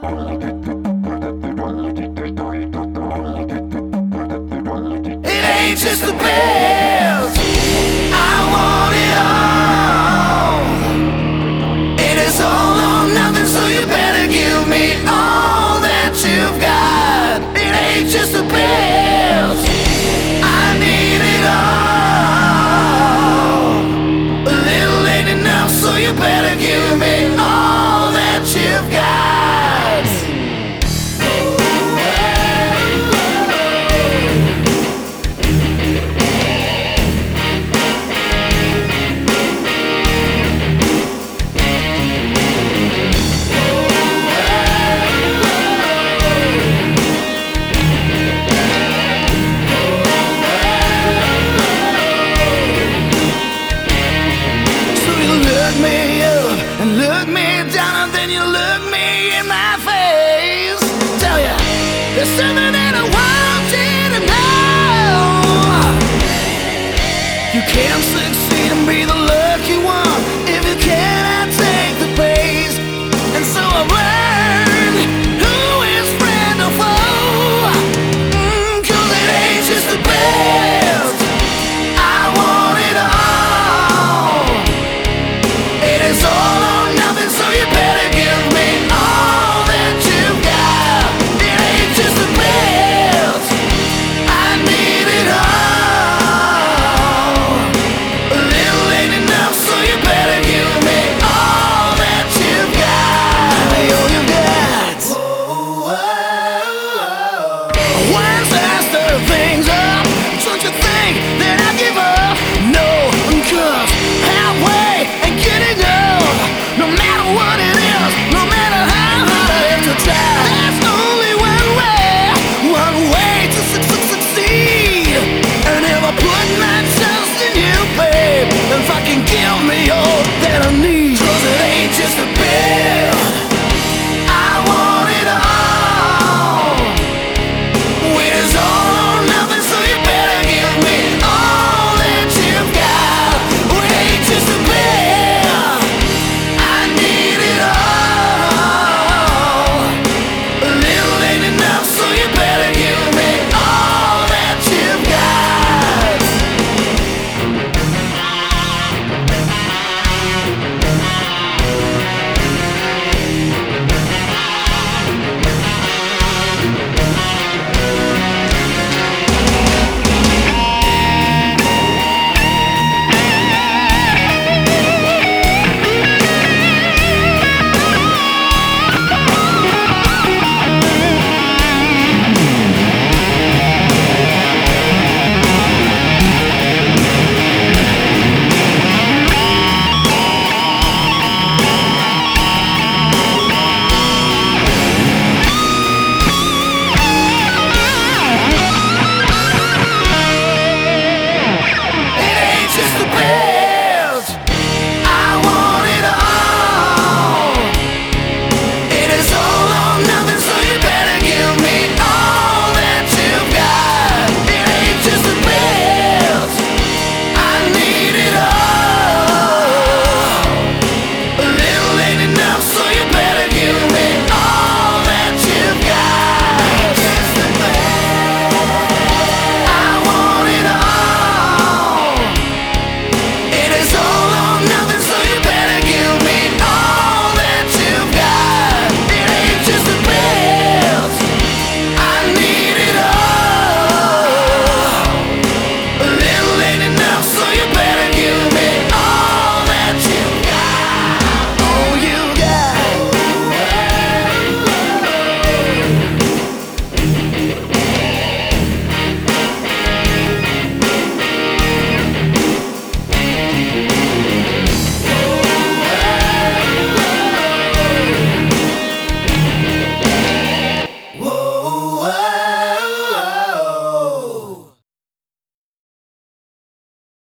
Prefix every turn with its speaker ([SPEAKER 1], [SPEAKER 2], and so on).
[SPEAKER 1] It ain't just the bills. I want it all. It is all or nothing, so you better give me all that you've got. It ain't just the bills. I need it all. A little ain't enough, so you better give me all that you've got. Look me down and then you look me in my face. Tell ya, there's something in a while.